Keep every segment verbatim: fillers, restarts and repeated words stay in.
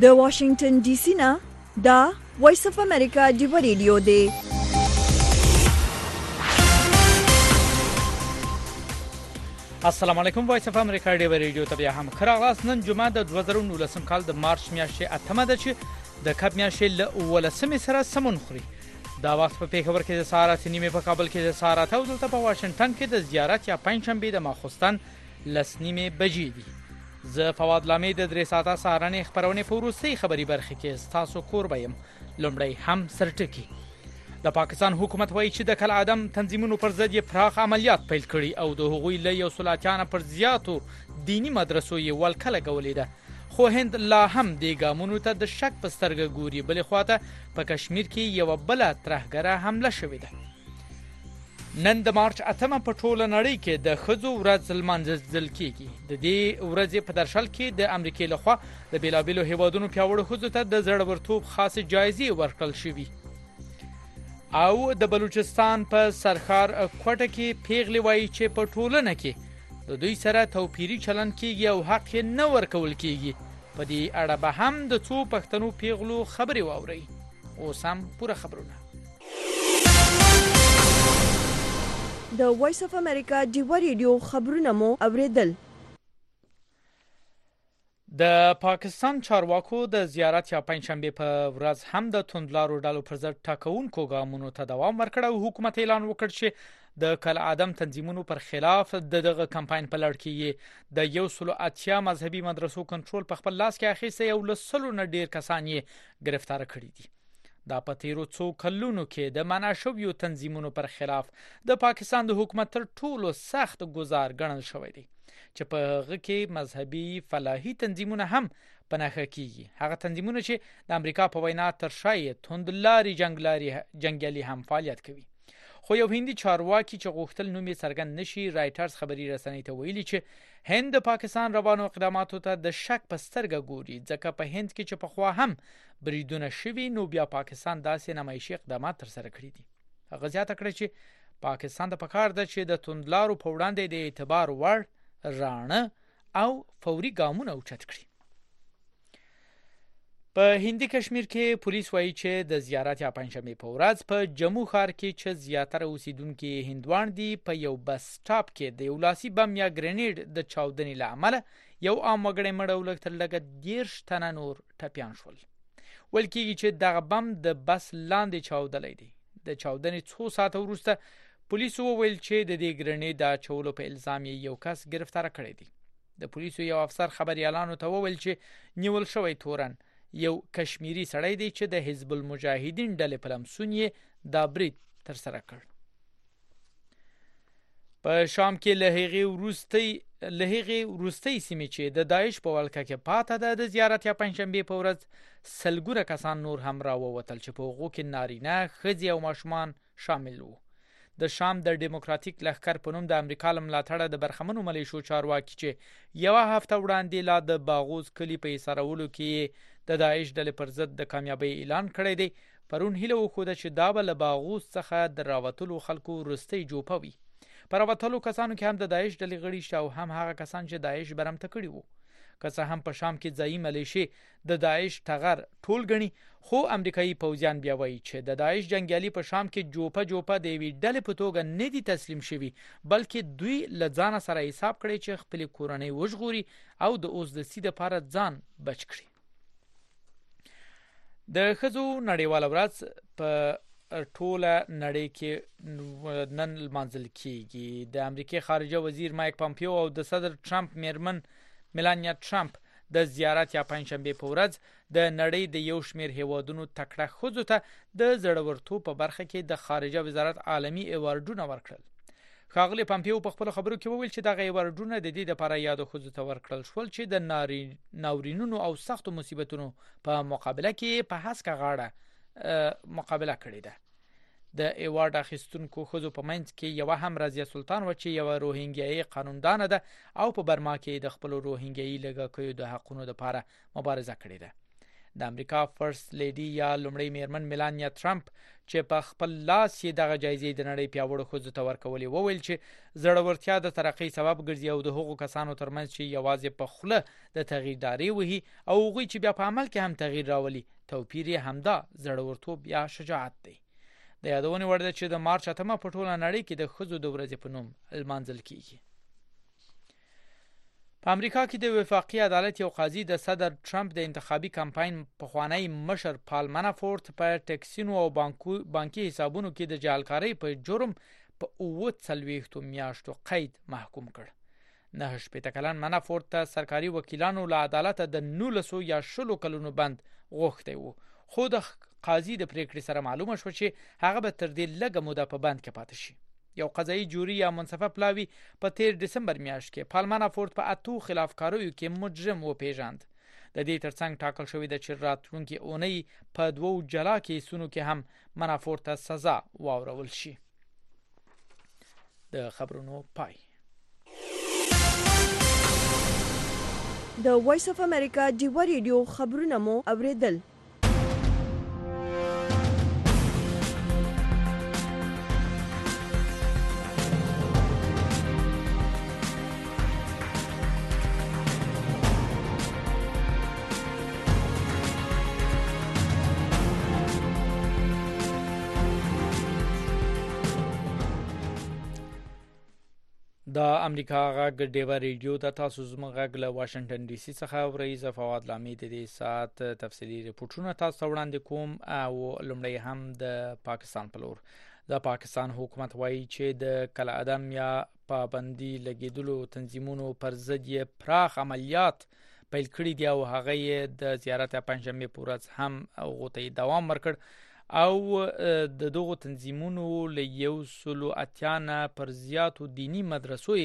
د واشنگټن ډي سي نه دا وایس اف امریکا دیو ریډیو دی. السلام علیکم. وایس اف امریکا دیو ریډیو ته بیا هم خراغلاس. نن جمعه د دوه زره نولسم کال د مارچ میاشتې اتمه ده چې د کب میاشتې له ولسمې سره سمون خوري. دا وخت په پیښور کې د سهارات نیمه، په کابل کې د سهارات او دلته په واشنگټن کې د زیارت یا پنځشنبه د ماخوستن لس نیمه بجې دي. زه فواد لامي د درې ساعته سهارنې خبرونه په وروستۍ خبري برخه کې تاسو کوربه یم. لومړی هم سرټکی. د پاکستان حکومت وایي چې د کل عدم تنظیمونو پر ضد یې پراخ عملیات پیل کړي او د هغوی له یو سلاتیانه پر زیاتو دینی مدرسو یې ولکه لګولې ده. خو هند لا هم د ګامونو ته د شک په سترګه ګوري. بلې خواته په کشمیر کې یو بل ترهګره حمله شوې ده. نن د مارچ اتمه په ټوله نړۍ کې د ښځو ورځ لمانځل کیږي. د دې ورځې په درشل کې د امریکای لخوا د بیلابیلو هیوادونو پیاوړو ښځو ته د زړورتوب خاصه جایزې ورکړل شوې. او د بلوچستان په سرخار کوټه کې پیغلې وایي چې په ټولنه کې د دوی سره توپیری چلن کیږي او حق نه ورکول کیږي. په دې اړه به هم د څو پښتنو پیغلو خبرې واوري. اوس هم پوره خبرونه. د وایس اف امریکا دیو ریډیو خبرونه مو اوریدل. د پاکستان چارواکو د زیارت یا پنځشنبه په ورځ هم د توندلارو ډلو پر ضد ټاکونکو ګامونو ته دوام ورکړ او حکومت اعلان وکړ چې د کل عدم تنظیمونو پر خلاف د دغه کمپاین په لړ کې د یو سلو اتیا مذهبي مدرسو کنټرول په خپل لاس کې اخیسته او لسلو نه ډیر کسان یې گرفتار کړي دي. دا په تیرو څو کلونو کې د منع شویو تنظیمونو پر خلاف د پاکستان د حکومت تر ټولو سخت گزار ګڼل شوی دی چې په هغه کې مذهبي فلاحي تنظیمونه هم پناهه کیږي. هغه تنظیمونه چې د امریکا په وینا تر شای توندلاري جنگلاري جنگیالي هم فعالیت کوي. خو یو هندي چارواکي چې غوښتل نوم یې څرګند نشي رایټرز خبري رسنۍ ته ویلي چې هند د پاکستان روانو اقداماتو ته د شک په سترګه ګوري ځکه په هند کې چې په خوا هم بریدونه شوي نو بیا پاکستان داسې نمایشي اقدامات تر سره کړی دي. هغه زیاته کړې چې پاکستان ته پکار ده چې د توندلارو په وړاندې د اعتبار وړ رانه او فوري ګامونه اوچت کړي. په هندي کشمیر کې پولیس وایي چې د زیارت یا پنځشنبه په ورځ په جمو ښار کې چې زیاتره اوسیدونکو هندوان دي په یو بس سټاپ کې د یو لاسي بم یا ګرینیډ د چاودنې له امله یو عام وګړی مړ او لږ تر لږه دیرش تنه نور ټپیان شول. ویل کېږي چې دغه بم د بس لاندې چاودلی دی. د چاودنې څو ساعته وروسته پولیسو وویل چې د دې ګرینیډ د اچولو په الزام یو کس گرفتار کړی دی. د پولیسو یو افسر خبريالانو ته وویل چې نیول شوی تورن یو کشمیری سړی دی چې د حزب المجاهدین ډلې په لمسون یې دا برید تر سره کړ. په شام کې له هغې وروستۍ له هغې وروستۍ سیمې چې د داعش په ولکه کې پاته ده د زیارت یا پنځشنبې په ورځ سلګونه کسان نور هم راووتل چې په هغو کې نارینه، ښځې او ماشومان شامل وو. د شام د ډیموکراتیک لښکر په نوم د امریکا له ملاتړه د برخمنو ملیشو چارواکي چې یوه هفته وړاندې لا د باغوز کلي په ایسارولو کې د داعش ډلې پر ضد د کامیابی اعلان کړی دی. پرون هیله وښوده چې دا به له باغوز څخه د راوتلو خلکو وروستۍ جوپه وي. په راوتلو کسانو کې هم د داعش ډلې غړي شته او هم هغه کسان چې داعش برمته کړي وو. که څه هم په شام کې ځایي ملیشې د داعش ټغر ټول ګڼي خو امریکایي پوځیان بیا وایي چې د داعش جنگیالي په شام کې جوپه جوپه د یوې ډلې په توګه نه دي تسلیم شوي بلکې دوی له ځانه سره حساب کړی چې خپلې کورنۍ وژغوري او د اوزدسي دپاره ځان بچ کړي. د ښځو نړیواله ورځ په ټوله نړۍ کې نن لمانځل کیږي. د امریکای خارجه وزیر مایک پامپیو او د صدر ټرمپ میرمن میلانیا ټرمپ د زیارت یا پنځشنبه په ورځ د نړۍ د یو شمیر هیوادونو تکړه ښځو ته د زړورتوب په برخه کې د خارجه وزارت عالمي ایوارډونه ورکړل. ښاغلی پامپیو په خپل خبرو کې وویل چې دغه ایوارډونه د دې لپاره یادو ښځو ته ورکړل شول چې د ناورینونو او سختو مصیبتونو په مقابله کې په هسکه غاړه مقابله کړې ده. د ایوارډ اخیستونکو ښځو په منځ کې یوه هم رضیه سلطان و چې یوه روهینګیایي قانوندانه ده او په برما کې د خپلو روهینګیایي لږکیو د حقونو لپاره مبارزه کړې ده. د امریکا فرست لیډي یا لومړی میرمن میلانیا ټرمپ چې په خپل لاس یې دغه جایزې د نړۍ پیاوړو ښځو ته ورکولې وویل چې زړورتیا د ترقۍ سبب ګرځي او د هغو کسانو ترمنځ چې یوازې په خوله د تغییرداري وهي او هغوی چې بیا په عمل کې هم تغییر راولي توپیر یې همدا زړورتوب یا شجاعت دی. د یادونې وړ ده چې د مارچ اتمه په ټوله نړۍ کې د ښځو د ورځې په نوم لمانځل کیږي. په امریکا کې د وفاقي عدالت یو قاضي د صدر ټرمپ د انتخابي کمپاین پخوانی مشر پال منافورت په ټکسینو او بانکو بانکي حسابونو کې د جعلکارۍ په جرم په اووه څلوېښتو میاشتو قید محکوم کړ. نه شپېته کلن منافورت ته سرکاري وکیلانو له عدالت د نولسو یا شلو کلونو بند غوښتی وو، خو د قاضي د پریکړې سره معلومه شو چې هغه به تر دې لږه موده په بند کې پاتې شي. یو قضایي جوري یا منصفه پلاوی په تیر دسمبر میاشت کې پال منافورت په اتو خلافکاریو کې مجرم وپیژاند. د دې ترڅنګ ټاکل شوی د چې راتلونکي اونۍ په دوو جلا کیسونو کې هم منافورت ته سزا واورول شي. د خبرونو پای. د وایس اف امریکا ډیوا ریډیو خبرونه مو اوریدل. د امریکا غږ ډیوا ریډیو ته تاسو زموږ غږ له واشنگټن ډي سي څخه ورئیس فواد لامي د دې ساعت تفصیلي ریپورتونه تاسو وړاندې کوم او لومړی هم د پاکستان په لور. د پاکستان حکومت وایي چې د کل عدم یا پابندي لګیدلو تنظیمونو پر ضد یې پراخ عملیات پیل کړي دي او هغه د زیارت پنځمې پورز هم غوته دوام ورکړ او د دغو تنظیمونو له یو سلو اتیانه پر زیاتو دینی مدرسو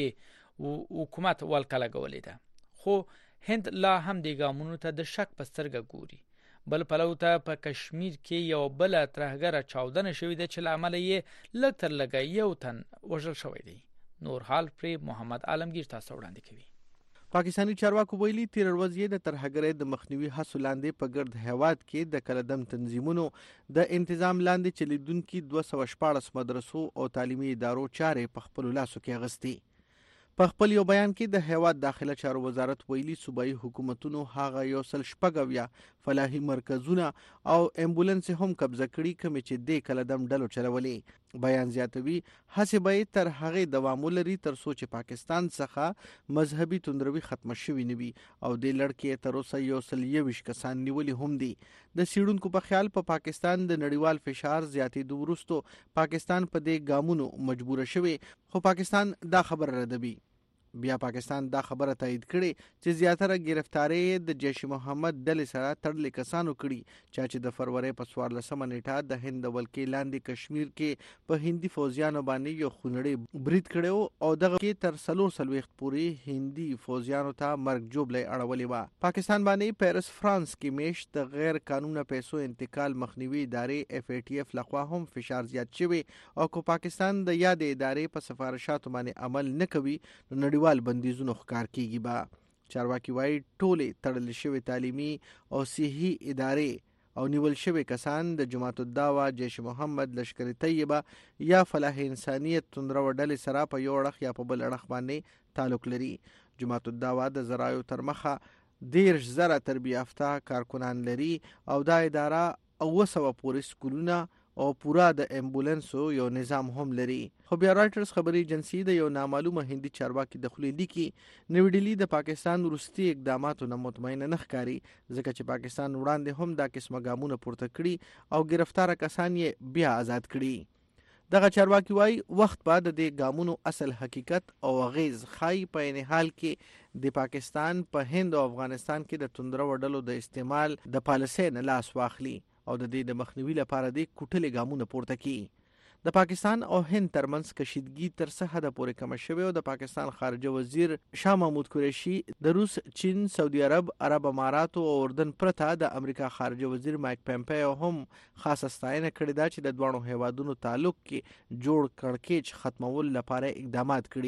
حکومت والکله غولې ده. خو هند لا هم د ګامونو ته د شک په سترګه ګوري. بل پلو ته په کشمیر کې یو بل ترهګره چاودنه شوې ده چې لامل یې لږ تر لږه یو تن وژل شوی دی. نور حال پر محمد عالمگیر تاسو وړاندې کوي. پاکستانی چارواکو ویلي تیر ورځ یې د ترهګرۍ د مخنیوي هڅو لاندې په ګرد هیواد کې د کلدم تنظیمونو د انتظام لاندې چلیدونکو دوه سوه شپاړس مدرسو او تعلیمي ادارو چارې په خپل لاسو کې اغستې. په خپل یو بیان کې د هیواد داخله چارو وزارت ویلي صوبایي حکومتونو هغه یو سل شپږ فلاحي مرکزونه او امبولانس هم قبضه کړي کوم چې د کلدم ډلو چلولې. بیان زیاتوي هڅه به تر هغه دوام ولري تر څو چې پاکستان څخه مذهبي توندروي ختم شوي نه وي او د لړکې تر اوسه یو سل یوش کسان نیولي هم دي. د سیډونکو په خیال په پا پاکستان د نړیوال فشار زیاتې وروسته پاکستان په دې ګامونو مجبور شوی، خو پاکستان دا خبر ردوي. بیا پاکستان دا خبره تایید کړي چې زیاتره گرفتاری د جیش محمد ډلې سره تړلې کسانو کړي چې د فروری په څوارلسمه نیټه د هند ولکې لاندې کشمیر کې په هندي فوجیانو باندې یو خونړی برید کړو او دغه کې تر څلور څلوېښت پورې هندي فوجیانو ته مرګ جوړلې اړولې و. پاکستان باندې پیرس فرانس کې میش د غیر قانوني پیسو انتقال مخنیوي ادارې اف ای ټی اف لخوا هم فشار زیات شوی او کو پاکستان د یاد ادارې په سفارشاتو باندې عمل نه کوي نو نړیوال بندیزونو ښکار کیږي. به چارواکي وایي ټولې تړل شوی تعلیمي او صحي ادارې او نیول شوی کسان د جماعت الدعوه، جیش محمد، لشکر طیبه یا فلاح انسانیت توندرو ډلې سره په یو اړخ یا په بل اړخ باندې تعلق لري. جماعت الدعوه د زرایو تر مخه دیرش زره تربیه یافته کارکنان لري او دا اداره اوه سوه پورې سکولونه او پورا د امبولانسو یو نظام هم لري. خو بیا رایټرز خبري ایجنسی د یو نامعلومه هندي چارواکي د خولې لیکي نوې ډیلی د پاکستان وروستي اقداماتو نه مطمئن نه ښکاري ځکه چې پاکستان وړاندې هم دا قسمه ګامونه پورته کړي او گرفتار کسان یې بیا آزاد کړي. دغه چارواکي وایي وخت بعد د ګامونو اصل حقیقت او غیز خای په عین حال کې د پاکستان په هند او افغانستان کې د توندرو ډلو د استعمال د پالیسۍ نه لاس واخلي او د دې د مخنیوي لپاره د کوټلې ګامونه پورته کړي. د پاکستان او هند ترمنځ کشیدګي تر څه حد پورې کم شوه او د پاکستان خارجه وزیر شاه محمود قریشي د روس، چین، سعودي عرب، عرب امارات او اردن پرته د امریکا خارجه وزیر مایک پمپیو هم خاصه ستاینه کړې ده چې د دوه هیوادونو تعلق کې جوړ کړکېچ ختمول لپاره اقدامات کړي.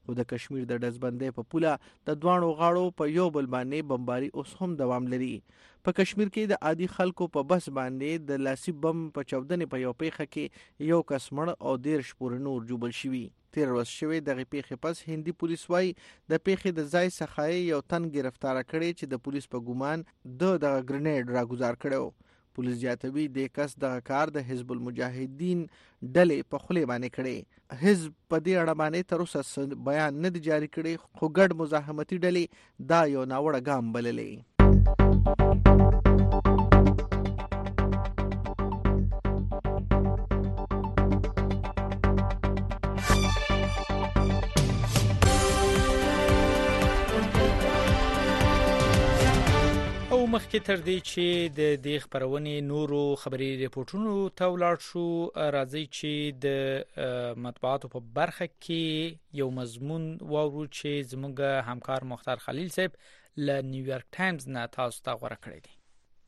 خو د کشمیر د ډزبندۍ په پوله د دوانو غاړو په یو بل باندې بمباري اوس هم دوام لري. په کشمیر کې د عادي خلکو په بس باندې د لاسي بم په چاودنې په یو پیښه کې یو کس مړ او دیرش پورې نور جوبل شوي. تیر ورځ شوې دغه پیښې پس هندي پولیس وایي د پیښې د ځای څخه یو تن گرفتار کړی چې د پولیس په ګومان د دغه ګرنیډ راګزار کړو. پولیس جاتوي د کس دغه کار د حزب المجاهدین ډلې په خولې باندې کړي. حزب په دې اړه باندې تر اوسه بیان نه دی جاری کړی، خو ګډ مزاحمتي ډلې دا یو ناوړه ګام بللی. مخکې تر دې چې د دې خبرونې نورو خبري ریپورتونو ته ولاړ شو، راځي چې د مطبوعاتو په برخه کې یو مضمون واورو چې زموږ همکار مختار خلیل صاحب له نیویارک ټایمز نه تاسو ته غوړه کړی دی.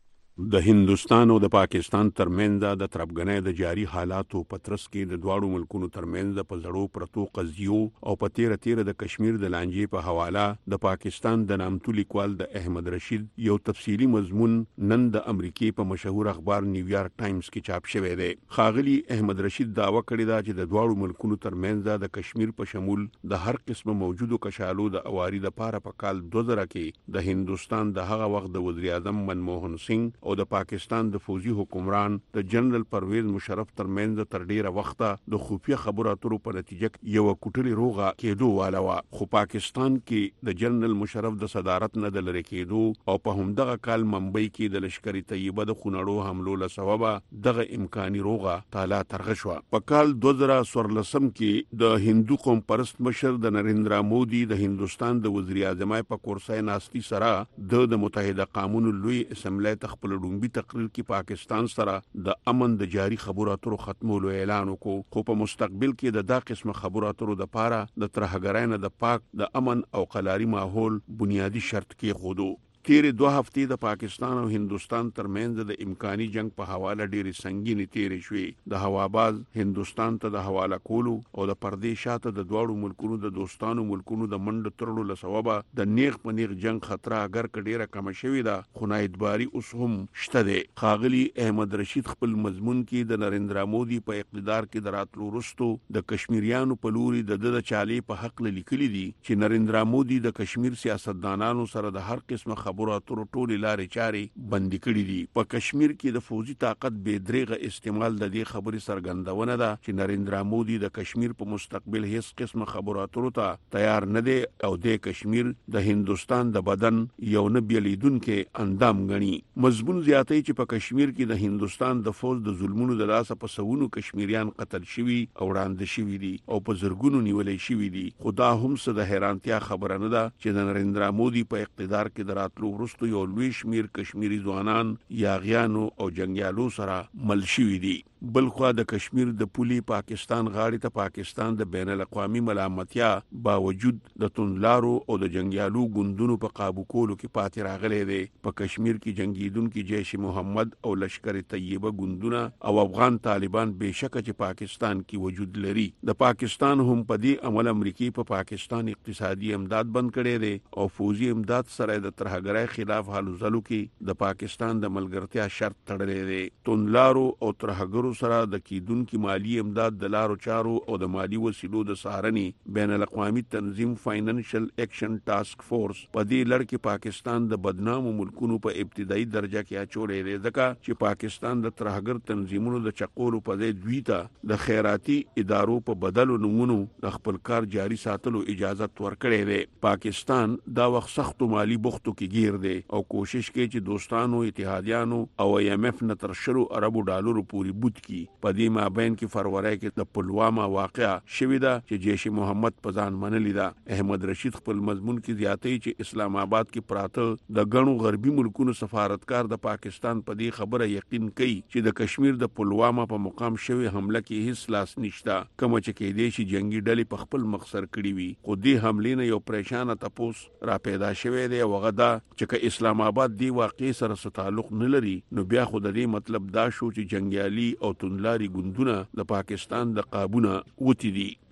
د هندوستان او د پاکستان ترمنځ د تربګنۍ د جاری حالاتو په ترڅ کې د دواړو ملکونو ترمنځ په زړو پرتو قضیو او په تیر تیر د کشمیر د لانجې په حواله د پاکستان د نامتو لیکوال د احمد رشید یو تفصیلی مضمون نن د امریکای په مشهور اخبار نیویارک ټایمز کې چاپ شوی دی. خاغلی احمد رشید داوا کړی دا چې د دواړو ملکونو ترمنځ د کشمیر په شمول د هر قسمه موجودو کشالو د اواری د پاره په کال دوه زره کې د هندوستان د هغه وخت د وزیر اعظم منموهن سنگ او د پاکستان د فوجي حکمران د جنرال پرویز مشرف ترمنځ تر ډیره وخته د خفیه خبرو اترو په نتیجه یو کوټلی روغه کېدو والا، خو پاکستان کې د جنرال مشرف د صدارت نه د لری کېدو او په همدغه کال ممبئی کې د لشکري طیبه د خونړو حملو له سببه دغه امکاني روغه تعالی ترغه شو. په کال دوه زره څوارلسم کې د هندو قوم پرست مشر د نریندرا مودي د هندوستان د وزیر اعظم په کورسای ناستي سره د متحده قومونو لوی اسمبلی تخپل ډومبي تقریر کې پاکستان سره د امن د جاری خبرو اترو ختمولو اعلان وکړ، خو په مستقبل کې د دا قسمه خبرو اترو د پاره د ترهګرۍ نه د پاک د امن او قلاري ماحول بنیادی شرط کې خودو. تیرې دوه هفتې د پاکستان او هندوستان ترمنځ د امکاني جنگ په حواله ډېری سنگینې تیرې شوې. د هواباز هندوستان ته د حواله کولو او د پردې شاته د دواړو ملکونو د دوستانو ملکونو د منډ ترلو له سببه د نیغ په نیغ جنگ خطر اگر که ډېره کم شوې ده، خو نااعتباري اوس هم شته دی. خاغلی احمد رشید خپل مضمون کې د نریندرا مودي په اقتدار کې د راتلو وروسته د کشمیریانو په لوري د د چالې په حق لیکلي دي چې نریندرا مودي د کشمیر سیاستدانانو سره د هر قسمه خبرو اترو ټولې لارې چارې بندي کړې دي. په کشمیر کې د فوجي طاقت بې دریغه استعمال د دې خبرې څرګندونه ده چې نریندرا مودي د کشمیر په مستقبل هیڅ قسمه خبرو اترو ته تیار نه دی او د کشمیر د هندوستان د بدن یو نه بیلیدونکې اندام غني. مضمون زیاتې چې په کشمیر کې د هندوستان د فوج د ظلمونو د لاسه په سونو کشمیریان قتل شوي او وړاندې شوي دي او په زرګونو نیولې شوي دي. خدا هم څه د حیرانتیا خبره نه ده چې د نریندرا مودي په اقتدار کې د راتلو وروسته یو لوی شمیر کشمیری ځوانان یاغیانو او جنگیالو سره مل شوي دي. بلخوا د کشمیر د پولی پاکستان غاړې ته پاکستان د بین الاقوامي ملامتیا باوجود د توندلارو او د جنگیالو ګوندونو په قابو کولو کې پاتې راغلی دی. په کشمیر کې جنگیدونکو جیش محمد او لشکر طیبه ګوندونه او افغان طالبان بهشکه چې پاکستان کې وجود لري. د پاکستان هم په دې عمل امریکای په پاکستان اقتصادي امداد بند کړي دي او فوجي امداد سره د ترهګرۍ خلاف حل زلو کې د پاکستان د ملګرتیا شرط تړلې دی. توندلارو او ترهګرو سره د کیدونکو مالی امداد د لارو چارو او د مالی وسیلو د سارني بین الاقوامي تنظیم فاینانشل ایکشن ټاسک فورس په دې لړ کې پاکستان د بدنامو ملکونو په ابتدایي درجه کې اچولې دی، ځکه چې پاکستان د ترهګر تنظیمونو د چقولو په ځای دوی ته د خیراتي ادارو په بدلو نمونو د خپل کار جاري ساتلو اجازه ورکړې دی. پاکستان دا وخت سختو مالی بوختو کې گیر دی او کوشش کوي چې دوستانو اتحادیانو او ای ایم ایف نه تر شلو اربو ډالرو پورې بوت کی. په دې مابین کې فروری کې د پلوامه واقعه شوې ده چې جیش محمد په ځان منلې ده. احمد رشید خپل مضمون کې زیاتې چې اسلام آباد کې پراته د غنو غربي ملکونو سفارتکار د پاکستان په دې خبره یقین کوي چې د کشمیر د پلوامه په مقام شوی حمله کې هیڅ لاس نشته، کوم چې کې دې شي جنگي ډلې په خپل مخسر کړی وي. خو دې حملې نه یو پریشان تپوس را پیدا شوی دی او غدا چې اسلام آباد دی واقع سره څه تعلق نه لري، نو بیا خو د دې مطلب دا شو چې جنگیالي او توندلاري ګوندونه د پاکستان د قابونه وتی دي.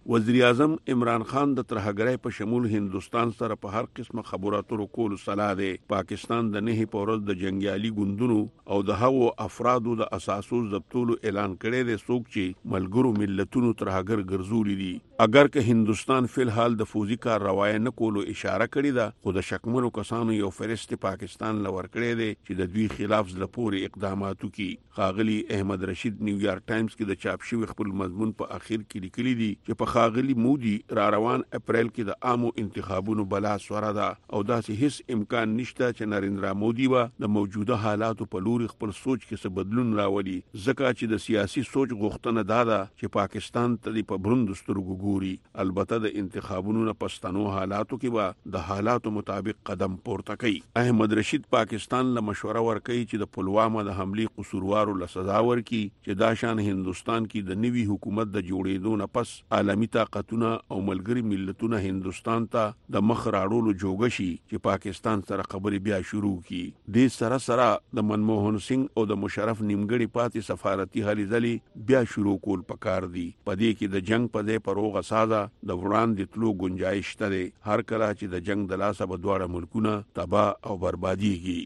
وزیر اعظم عمران خان د ترهګرۍ په شمول هندستان سره په هر قسمه خبرو اترو کول صلاح دی. پاکستان د نه په ورځ د جنگیالي ګوندونو او د هغو افرادو د اساسو ضبطولو اعلان کړی دی څوک چې ملګرو ملتونو ترهګر ګرځولي دي. اگر که هندستان فی الحال د فوزي کارروایي نه کولو اشاره کړې ده، خو د شکمنو کسانو یو فرست پاکستان لور کړی دی چې د دوی خلاف ځل پورې اقدامات وکړي. ښاغلي احمد رشید نیویارک ټایمز کې د چاپ شوی خپل مضمون په اخر کې لیکلي دي چې په ښاغلي مودي را روان اپریل کې د عامو انتخابونو بلا سوره ده او داسې هیڅ امکان نشته چې نریندرا مودي به د موجوده حالاتو په لوري خپل سوچ کې څه بدلون راولي، ځکه چې د سیاسي سوچ غوښتنه دا ده چې پاکستان ته په بروند سترګو ګوري. البته د انتخابونو نه پښتنو حالاتو کې به د حالاتو مطابق قدم پورته کوي. احمد رشید پاکستان له مشوره ورکوي چې د پلوامه د حملې قصوروارو له سزا ورکړي چې دا شان هندستان کې د نوي حکومت د جوړېدو نه پس عالمي طاقتونه او ملګري ملتونه هندستان ته د مخ راړولو جوګه شي چې پاکستان سره خبرې بیا شروع کړي. د سره سره د منموهن سنگ او د مشرف نیمګړي پاتې سفارتي هلې ځلې بیا شروع کول پکار دي. په دې کې د جنگ په ځای پروغه ساده د وړاندې تلو گنجائش شته دی. هر کله چې د جنگ د لاسه به دواړه ملکونه تباہ او بربادیږي.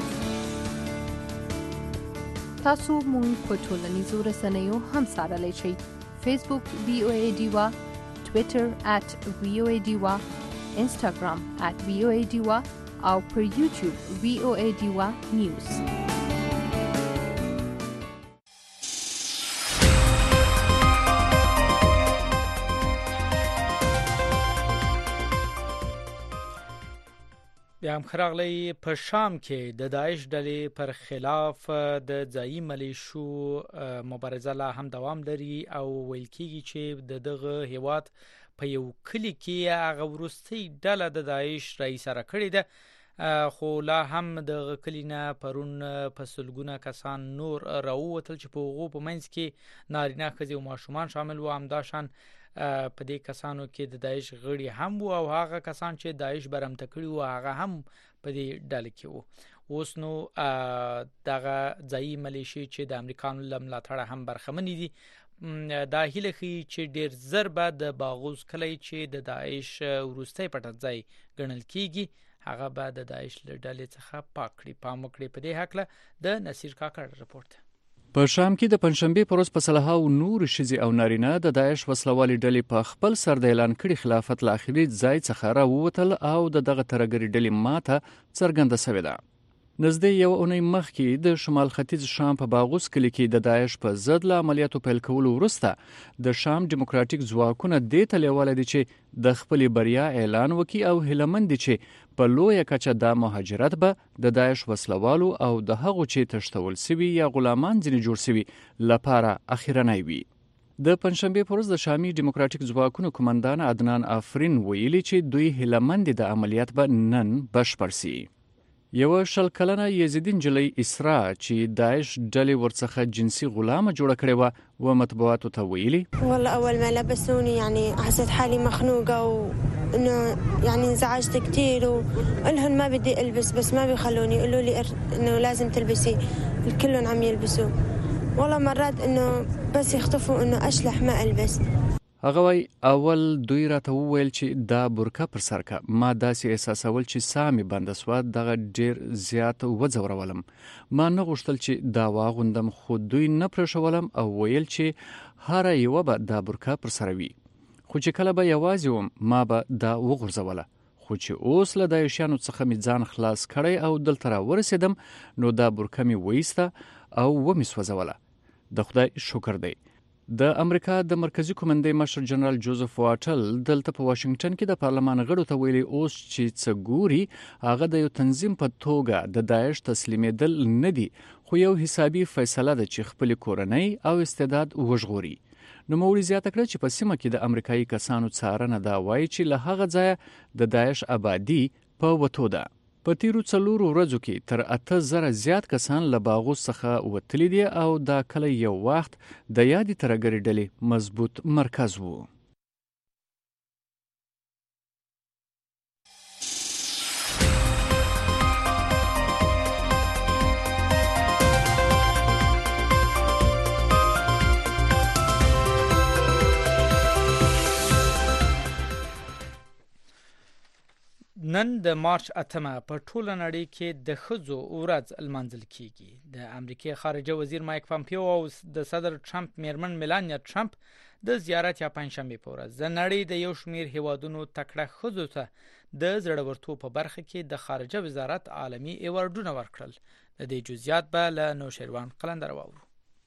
تاسو مونږ په ټولنیزو رسنیو هم سارلی شئ. فیسبوک وی او ای ډیوا، ټویټر ات وی او ای ډیوا، انسټاګرام ات وی او ای ډیوا او پر یوټیوب وی او ای ډیوا نیوز. بیا هم خراغلی په شام کې د داعش ډلې پر خلاف د ځایي ملیشو مبارزه لا هم دوام لري او ویل کېږي چې د دغه هیواد په یو کلی کې هغه وروستۍ ډله د داعش رئیسره کړې ده، خو لا هم د کلی نه پرون په سلګونه کسان نور راووتل چې په هغو په منځ کې نارینه ښځې او ماشومان شامل وو. همدا شان په دې کسانو کې د داعش غړي هم وو او هغه کسان چې داعش برمته کړي وو هغه هم په دې ډله کې وو. اوس نو دغه ځایي ملیشي چې د امریکانو له ملاتړه هم برخمنې دي دا هیله ښیي چې ډیر زر به د باغوز کلی چې د داعش وروستی پټنځای ګڼل کیږي هغه به د داعش له ډلې څخه پاک کړي. پام وکړئ په دې هکله د نصیر کاکړ رپورټ. په شام کې د پنځشنبه پر ورځ په سلهاو نور ښځې او نارینه د داعش وسلوالي ډلې په خپل سر د اعلان کړي خلافت له اخري ځای څخه راووتل او د دغه ترهګري ډلې ماته څرګنده شوې ده. نږدې یو اونۍ مخکې د شمال ختیځ شام په باغوس کلی کې د داعش په ضد له عملیاتو پیل کولو وروسته د شام دیموکراتیک ځواکونه دې ته لیواله دي چې د خپلې بریا اعلان وکړي او هیلهمند دي چې په لویه کچه دا مهاجرت به د داعش وسلوالو او د هغو چې تښتول سوي یا غلامان ځینې جوړ سوي لپاره اخیرنی وي. د پنځشنبه پر ورځ د شامي دیموکراتیک ځواکونو قومندان عدنان آفرین ویلي چې دوی هیلهمند د عملیات به نن بشپړ سي. یو شل کلنه یزیدی نجلۍ اسرا چې داعش ډلې ورڅخه جنسي غلامه جوړه کړې وه و مطبوعاتو ته ویلي والله اول ما لبسوني يعني حسيت حالي مخنوقه وانه يعني انزعجت كثير وقلهم ما بدي البس بس ما بيخلوني يقولوا لي انه لازم تلبسي الكلهم عم يلبسوا والله مرات انه بس يخطفوا انه اشلح ما البس. هغه وای اول دوی راته وویل چې دا برکه پر سر کا ما داسې احساسول چې سامي بندسوا دغه ډیر زیات وځورولم. ما نه غوښتل چې دا واغوندم خو دوی نه پرښولم او ویل چې هر یو به دا برکه پر سر وي. خو چې کله به یوازې وم ما به دا وغورځوله. خو چې اوس له داعشیانو څخه می ځان خلاص کړی او دلته را ورسېدم نو دا برکه می وایسته او و می سوځوله. د خدای شکر دی. د امریکا د مرکزی کمانډې مشر جنرال جوزف واټل دلته په واشنگټن کې د پارلمان غړو ته ویلي اوس چې څه ګوري هغه د یو تنظیم په توګه د داعش تسلیمېدل نه دي خو یو حسابي فیصله ده چې خپل کورنۍ او استعداد وژغوري. نو موري زیاته کړ چې په سیمه کې د امریکایي کسانو څارنه دا وایي چې له هغه ځایه د داعش آبادی په وتو ده. په تیرو څلورو ورځو کې تر اته زره زیات کسان له باغوس څخه وتلي دي او دا کله یو وخت د یادې ترهګرۍ ډلې مضبوط مرکز وو. نن د مارچ اتمه په ټوله نړۍ کې د ښځو ورځ لمانځل کیږي. د امریکای خارجه وزیر مایک پامپیو او د صدر ټرمپ میرمن میلانیا ټرمپ د زیارت یا پنځشنبه په ورځ د نړۍ د یو شمیر هیوادونو تکړه ښځو ته د زړورتوب په برخه کې د خارجه وزارت عالمي ایوارډونه ورکړل. د دې جزئیات به له نوشیروان قلندر واورو.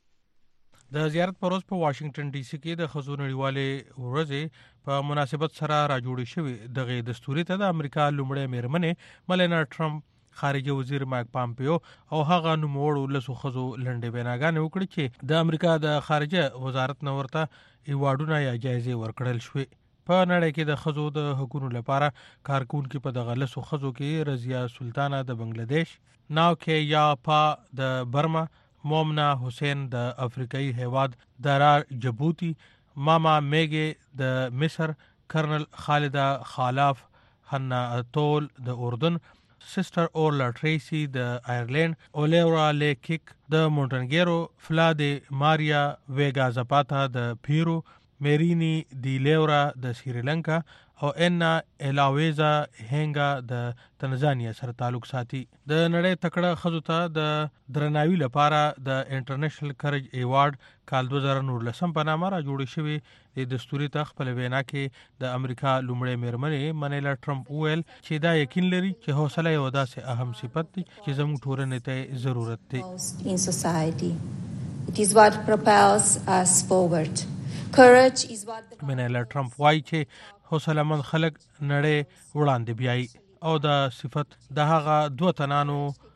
د زیارت پر ورځ په واشنگټن ډي سي کې د ښځو نړیوالې ورځې په مناسبت سره راجوړې شوې دغه دستوري ته د امریکا لومړی میرمنې ملینا ټرمپ، خارجه وزیر مایک پامپیو او هغه نوموړو لسو ښځو لنډې بیناګانې وکړې چې د امریکا د خارجه وزارت نه ورته ایوارډونه یا جایزې ورکړل شوې. په نړۍ کې د ښځو د حقوقو لپاره کارکونکو په دغه لسو ښځو کې رضیا سلطانه د بنگلاديش، ناوکه یا پا د برما، مومنا حسین د افریقایي هیواد درار جبوتی، ماما میګي د مصر، کرنل خالده خالاف حنا اتول د اردن، سسټر اورلا ټریسی د آیرلند، اولیورا لیکیک د مونټنګیرو، فلاد ماریا ویگا زپاتا د پیرو، میرینی دی لیورا د سریلانکا او اینا الاویزا هنګا د تنزانیا سره تعلق ساتي. د نړۍ تکړه ښځو ته د درناوي لپاره د انټرنیشنل کرج ایوارډ کال دوه زره نولسم په نامه را جوړ شوی. د دستوري ته خپل وینا کې د امریکا لومړی میرمنې منیلا ټرمپ وویل چې دا یقین لري چې حوصله یو داسې اهم صفت دی چې زموږ ټولنې ته ضرورت دی. In society, it is what propels us forward. Courage is what منیلا ټرمپ وایي چې حوصله مند خلک نړۍ وړاندې بیایي او دا صفت د هغه دوه تنانو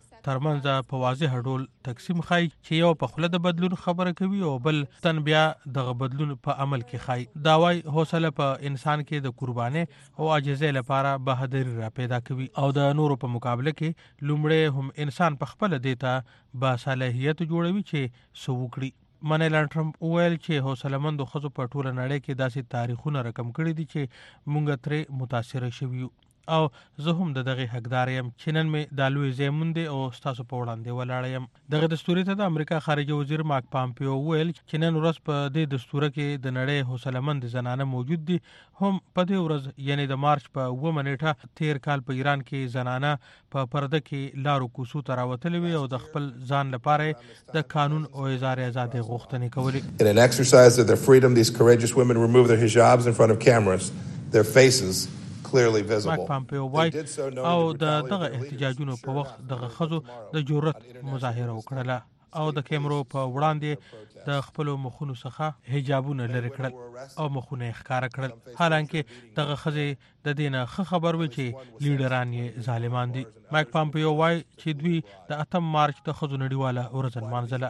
ترمنځ په واضح ډول تقسیم خای چې یو په خله د بدلون خبره کوي او بل تن بیا دغه بدلون په عمل کې خای. دا وایي حوصله په انسان کې د قرباني او عاجزۍ لپاره بهادری را پیدا کوي او د نورو په مقابله کې لومړی هم انسان په خپل دیتا با صلاحیت جوړوي چې سو وکړي. منیلا ټرمپ وویل چې حوصله مند ښځو په ټوله نړۍ کې داسې تاریخونه رقم کړي دي چې مونږ ترې متاثر شوي یو او زه هم د دغه حقدار یم چې نن مې د لوی زیموند او ستاسو په وړاندې ولاړ یم. دغه دستوري ته د امریکا خارجه وزیر مایک پامپیو وویل چې نن ورځ په دې دستوره کې د نړۍ حوصله مند زنانه موجود دي. هم په دې ورځ یعنی د مارچ په اووه نیټه تیر کال په ایران کې زنانه په پرده کې لارو کوڅو ته راوتلې وي او د خپل ځان لپاره د قانون او اظهار ازادۍ غوښتنې کولې. In an exercise of their freedom, these courageous women removed their hijabs in front of cameras, their faces clearly visible. مایک پامپیو وایي او د دغه احتجاجونو په وخت دغه ښځو د جرأت مظاهره وکړله او د کیمرو په وړاندې د خپل مخونو څخه حجابونه لري کړل او مخونه ښکارا کړل. حالانکه دغه ښځې د دینه ښه خبر و چې لیډران یې ظالمان دي. مایک پامپیو وایي چې دوی د اتم مارچ د ښځو نړیواله ورځ لمانځله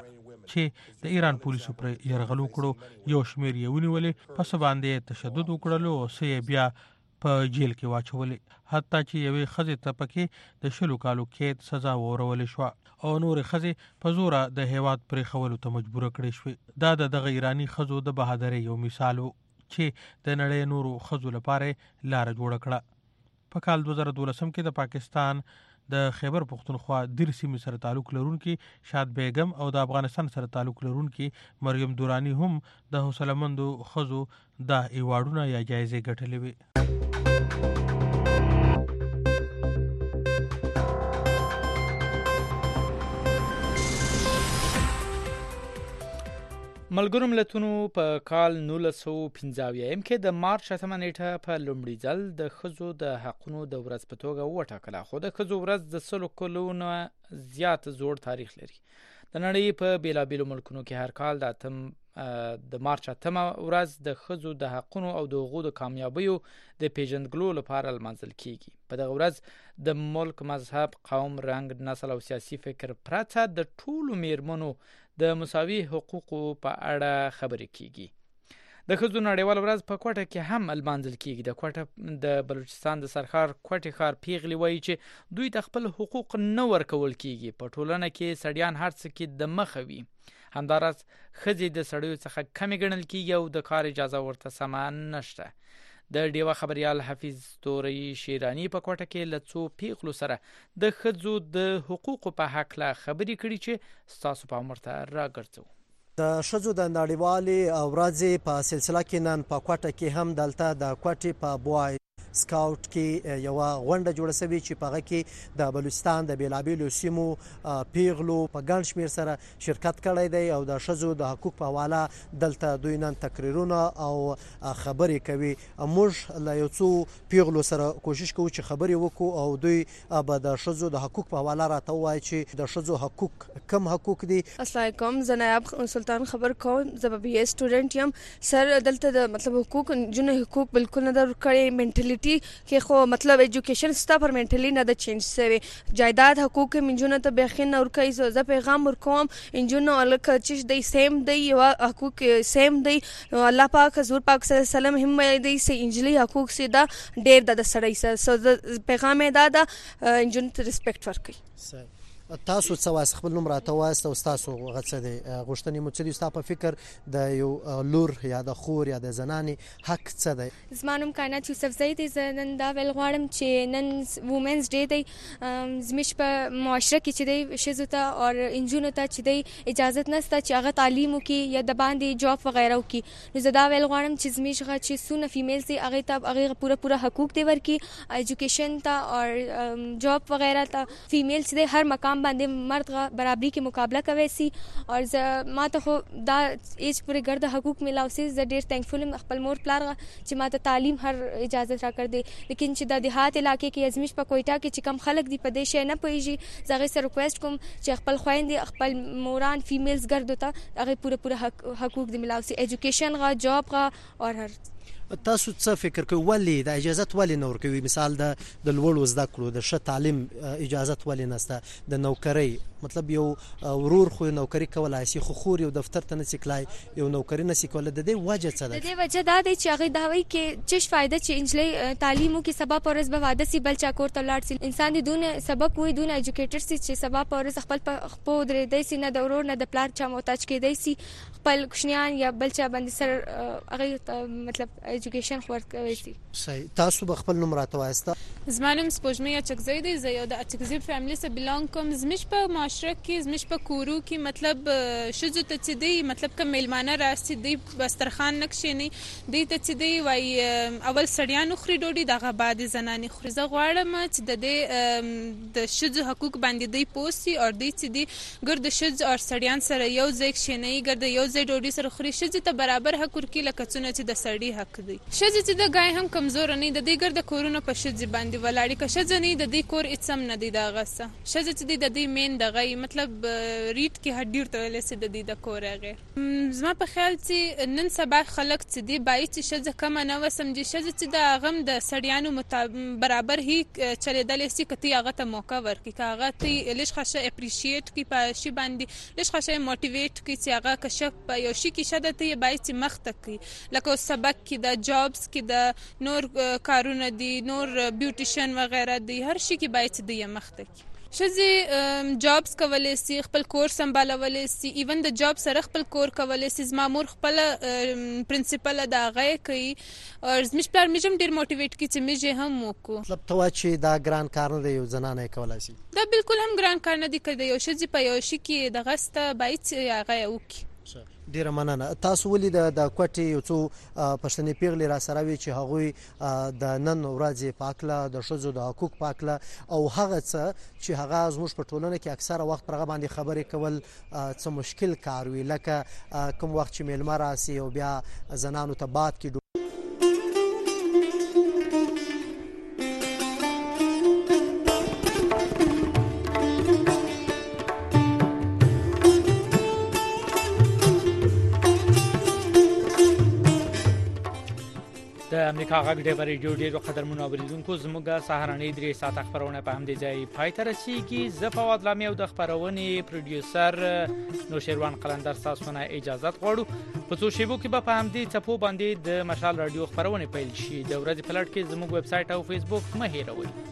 چې د ایران پولیسو پر یرغل وکړو. یو شمیر یې ونیولې، پس باندې تشدد وکړلو او سې بیا په جیل کې واچولې، حتی چې یوې ښځې ته پکې د شلو کالو قید سزا ورولې شوه او نورې ښځې په زوره د هیواد پرې خولو ته مجبوره کړې شوې. دا د دغه ایرانی ښځو د بهادرۍ یو مثال و چې د نړۍ نورو ښځو لپاره لاره جوړه کړه. په کال دوه زره دولسم کې د پاکستان د خیبر پختونخوا دیر سیمې سره تعلق لرونکي شاد بیگم او د افغانستان سره تعلق لرونکي مریم دورانی هم د حوصله مندو ښځو د ایوارډونه یا جایزې ګټلې وي. ملګرو ملتونو په کال نولس سوه پنځه اویایم کې د مارچ اتمه نیټه په لومړي ځل د ښځو د حقونو د ورځ په توګه وټاکله. خو د ښځو ورځ د سلو کلونو زیات زوړ تاریخ لري. د نړۍ په بیلابیلو ملکونو کې هر کال د اتم د مارچ اتمه ورځ د ښځو د حقونو او د حقوقو د کامیابیو د پیژندګلو لپاره لمانځل کیږي. په دغه ورځ د ملک، مذهب، قوم، رنګ، نسل او سیاسي فکر پرته د ټولو میرمنو د مساوي حقوقو په اړه خبرې کیږي. د ښځو نړیوال ورځ په کوټه کې هم لمانځل کیږي. د کوټه د بلوچستان د سرخار کوټه ښار پیغلي وایي چې دوی د خپل حقوق نه ورکول کیږي. په ټولنه کې سړیان هر څه کې د مخه وي، همدارس ښځې د سړیو څخه کمې ګڼل کیږي او د کار اجازه ورته سمه نشته. د ډیوه خبريال حفیظ توري شیرانی په کوټه کې له څو پیغلو سره د ښځو د حقوقو په حق لا خبرې کړي چې تاسو په امر ته راګرځو. د ښځو د نړیوالې ورځې په سلسله کې نن په کوټه کې هم دلته د کوټې په بوای سکاوټ کې یو غونډه جوړه شوې چې په هغه کې د بلوچستان د بیلابیلو سیمو پیغلو په ګڼ شمېر سره شرکت کړی دی او د ښځو د حقوق په حواله دلته دوی نن تقریرونه او خبرې کوي. موږ له یو څو پیغلو سره کوشش کوو چې خبرې وکړو او دوی به د ښځو د حقوق په حواله راته ووایي چې د ښځو حقوق کم حقوق دي. السلام علیکم، زه نایب سلطان خبر کوم. زه به بی اے سټوډنټ یم. سر دلته د مطلب حقوق جن حقوق بالکل نه در کړی. منټالیټي کې خو مطلب ایجوکیشن ستا پر منټالی نه د چینج شوی. جایداد حقوق منجونه ته بخین اور کوي. زه پیغام ورکوم انجونه الکه چې دی سیم دی او حقوق سیم دی. الله پاک حضور پاک صلی الله علیه وسلم هم دی سي انجلي حقوق سي دا ډیر د سړی سره پیغام دا دا انجونه ته ریسپیکټ ورکړي. تاسو څه وایي؟ خپل نوم راته وایاست او تاسو غوښتنه دي غوښتنې مو څه دي؟ تاسو په فکر د یو لور یا د خور یا د زنانې حق څه دی؟ زما نوم کائنات یوسف زئی دی. زه نن دا ویل غواړم چې نن وومنز ډے دی. زموږ په معاشره کې چې دی ښځو ته او انجونو ته چې دی اجازت نشته چې هغه تعلیم وکړي یا د باندې جاب وغیره وکړي. نو زه دا ویل غواړم چې زموږ هغه چې څونه فیمیلز دي هغې ته هغې پوره پوره حقوق دی ورکړي. ایجوکیشن ته او جاب وغیره ته فیمیل چې دی هر مقام باندې مرد برابری کې مقابله کوي سي. او زه ما ته خو دا ایج پورې ګرد حقوق ملاو سي. زه ډیر تھینکفل یم خپل مور پلار چې ما ته تعلیم هر اجازه راکړ دی. لیکن چې د دیهات علاقې کې ازمیش په کوټه کې چې کم خلک دی په دې شی نه پوهیږي. زه هغې سره ریکویسټ کوم چې خپل خویندې خپل موران فیمیلز ګردو ته هغې پوره پوره حقوق دی ملاو سي. ایجوکیشن غا جاب غا او هر. تاسو څه فکر کوئ ولې د اجازت ولې نه ورکوي؟ مثال د د لوړو زده کړو د ښه تعلیم اجازت ولې نشته؟ د نوکرۍ مطلب یو ورور خو نوکری کولای شي خو خور یو دفتر ته نشي کلای یو نوکری نشي کولای. د دې وجه څه ده؟ د دې وجه دا دی چې هغه دا وایي کې چې فائدہ چې انجلۍ تعلیمو کې سبب اورز به واده سي بل چا کور ته لاړ سي. انسان دې دونه سبق وي دونه ایجوکیټر سي چې سبب اورز خپل په درې دی سي نه د ورور نه د پلار چا محتاج کېدای سي. خپل کوشنیان یا بل چا باندې سر هغه مطلب ایجوکیشن ورکوي سي. صحیح. تاسو به خپل نوم راته وایاست؟ زما نوم سپوږمۍ اچکزی دی. زه یو د اچکزی فیملی څخه بیلانګ کوم. زموږ په معاشره کې زموږ په کورو کې مطلب ښځو ته چې دی مطلب کوم میلمانه راسي دی دسترخوان نه کښېني دی ته چې دی وایي اول سړیان وخوري ډوډۍ دغه بعد زنانې خوري. زه غواړم چې د دې د ښځو حقوق باندې دی پوه سي او دی چې دی ګرد ښځو او سړیان سره یو ځای کښېنوي ګرد یو ځای ډوډۍ سره خوري. ښځې ته برابر حق ورکړي لکه څونه چې د سړي حق دی. ښځې چې د ګای هم کمزوره نه د دې ګرد کورونه په ښځې باندې ولاړې که ښځه نه د دې کور هېڅ هم نه دی دغه څه. ښځه چې دی د دې مین دغه مطلب ریټ کې هډ ډیر ته ویلی سي د دې د کور هغې. زما په خیال چې نن سبا خلک چې دی باید چې ښځه کمه نه وسمجي. ښځه چې د هغه هم د سړیانو برابر هي چلېدلی سي که تی هغه ته موقع ورکړي که هغه تی لږ ښه ښه اپریشیټ کړي په شي باندې لږ ښه ښه موټیویټ کړي چې هغه که ښه په یو شي کې ښه ده ته یې باید چې مخته کړي. لکه اوس سبق کې د جابس کې د نور کارونه دي نور بیوټیشن وغیره دي هر شي کې باید چې دی یې مخته کړي. ښځې جابس کولی سي خپل کور سمبالولی سي ایون د جاب سره خپل کور کولی سي. زما مور خپله پرنسپله د هغه یې کوي او زموږ پلار موږ هم ډېر موټیویټ کړي چې موږ یې هم وکړو. مطلب ته وایه چې دا ګران کار نه دی یو زنانه یې کولی سي؟ دا بالکل هم ګران کار نه دی که د یو ښځې په یو شي کې دغه سته باید چې هغه یې وکړي. ډیره مننه. تاسو ولې د د کوټې یو څو پښتنې پیغلې را سره وي چې هغوی د نن ورځې په هکله د ښځو د حقوق په هکله او هغه څه چې هغه زموږ په ټولنه کې اکثره وخت پر هغه باندې خبرې کول څه مشکل کار وي لکه کوم وخت چې میلمه راسي او بیا زنانو ته باد کې د امریکا غږ ډیو ریډیو ډیرو قدرمنو اوریدونکو زموږه سهارنۍ درې ساعت خبرونه په همدې ځای پای ته رسیږي. زه فواد لامي او د خبرونې پروډوسر نوشیروان قلندر تاسو نه اجازه غواړو. په څو شیبو کې به په همدې څپو باندې د مشال رادیو خبرونه پیل شي. د ورځې په لړ کې زموږ ویب سټ او فیسبوک مه هیروئ.